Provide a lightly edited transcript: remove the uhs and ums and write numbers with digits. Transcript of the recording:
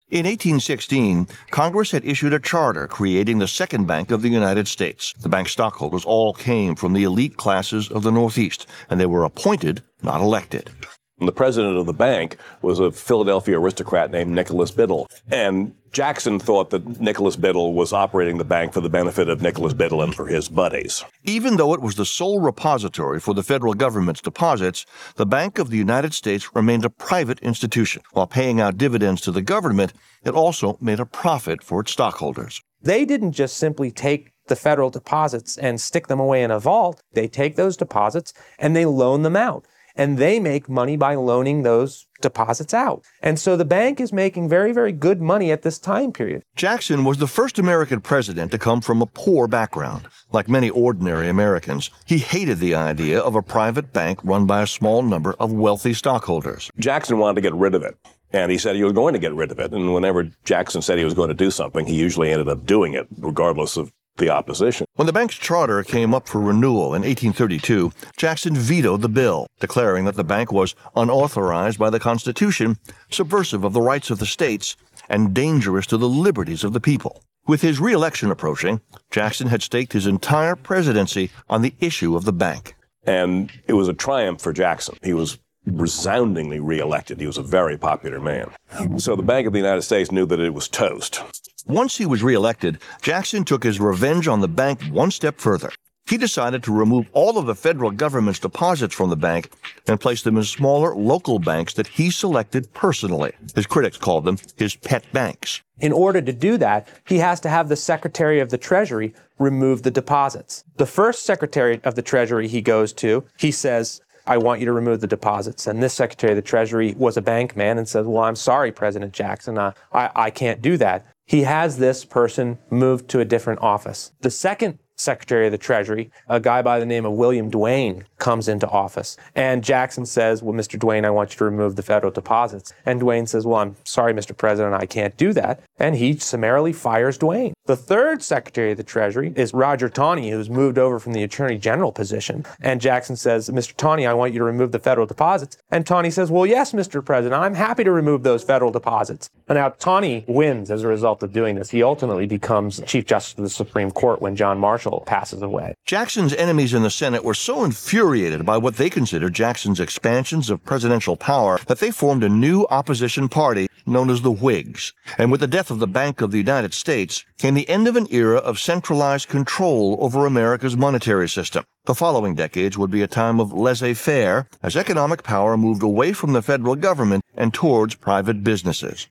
In 1816, Congress had issued a charter creating the Second Bank of the United States. The bank's stockholders all came from the elite classes of the Northeast, and they were appointed, not elected. The president of the bank was a Philadelphia aristocrat named Nicholas Biddle. And Jackson thought that Nicholas Biddle was operating the bank for the benefit of Nicholas Biddle and for his buddies. Even though it was the sole repository for the federal government's deposits, the Bank of the United States remained a private institution. While paying out dividends to the government, it also made a profit for its stockholders. They didn't just simply take the federal deposits and stick them away in a vault. They take those deposits and they loan them out. And they make money by loaning those deposits out. And so the bank is making very, very good money at this time period. Jackson was the first American president to come from a poor background. Like many ordinary Americans, he hated the idea of a private bank run by a small number of wealthy stockholders. Jackson wanted to get rid of it. And he said he was going to get rid of it. And whenever Jackson said he was going to do something, he usually ended up doing it, regardless of the opposition. When the bank's charter came up for renewal in 1832, Jackson vetoed the bill, declaring that the bank was unauthorized by the Constitution, subversive of the rights of the states, and dangerous to the liberties of the people. With his re-election approaching, Jackson had staked his entire presidency on the issue of the bank. And it was a triumph for Jackson. He was resoundingly re-elected. He was a very popular man. So the Bank of the United States knew that it was toast. Once he was re-elected, Jackson took his revenge on the bank one step further. He decided to remove all of the federal government's deposits from the bank and place them in smaller local banks that he selected personally. His critics called them his pet banks. In order to do that, he has to have the Secretary of the Treasury remove the deposits. The first Secretary of the Treasury he goes to, he says, I want you to remove the deposits. And this Secretary of the Treasury was a bank man and says, well, I'm sorry, President Jackson, I can't do that. He has this person moved to a different office. The second Secretary of the Treasury, a guy by the name of William Duane, comes into office. And Jackson says, well, Mr. Duane, I want you to remove the federal deposits. And Duane says, well, I'm sorry, Mr. President, I can't do that. And he summarily fires Duane. The third Secretary of the Treasury is Roger Taney, who's moved over from the Attorney General position. And Jackson says, Mr. Taney, I want you to remove the federal deposits. And Taney says, well, yes, Mr. President, I'm happy to remove those federal deposits. And now Taney wins as a result of doing this. He ultimately becomes Chief Justice of the Supreme Court when John Marshall passes away. Jackson's enemies in the Senate were so infuriated by what they considered Jackson's expansions of presidential power that they formed a new opposition party known as the Whigs. And with the death of the Bank of the United States came the end of an era of centralized control over America's monetary system. The following decades would be a time of laissez-faire as economic power moved away from the federal government and towards private businesses.